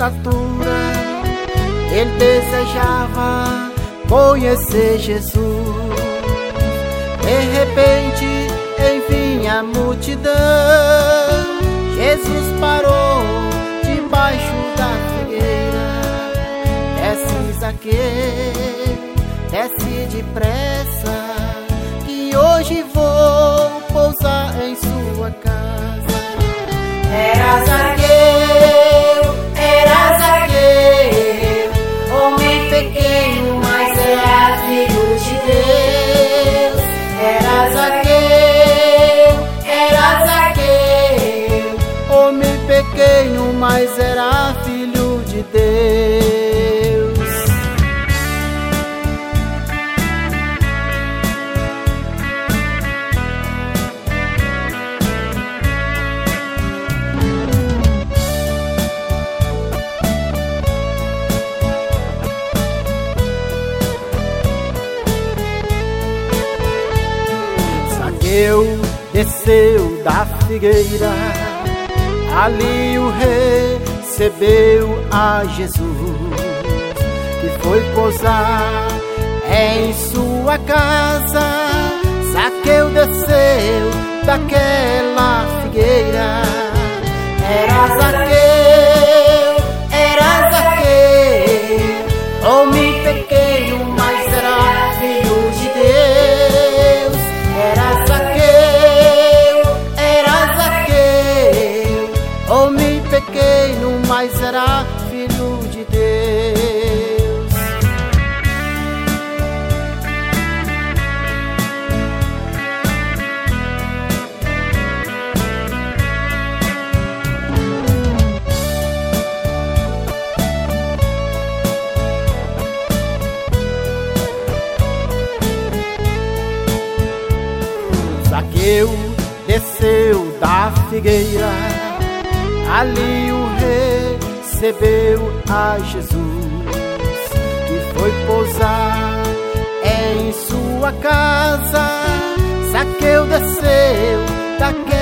estatura, ele desejava conhecer Jesus. De repente, enfim, a multidão, Jesus parou debaixo da figueira. Desce, Zaqueu, desce depressa, que hoje vou pousar em sua casa. Era Zaqueu, homem pequeno, mas era filho de Deus. Era Zaqueu, Homem pequeno, mas era filho de Deus. Zaqueu desceu da figueira, ali o recebeu a Jesus, que foi pousar em sua casa. Zaqueu desceu daquela figueira. Era Zaqueu, homem pequeno, mas era filho de Deus. Era Zaqueu, homem pequeno, mas era filho de Deus. Zaqueu desceu da figueira, ali o recebeu a Jesus, que foi pousar em sua casa. Zaqueu desceu daquela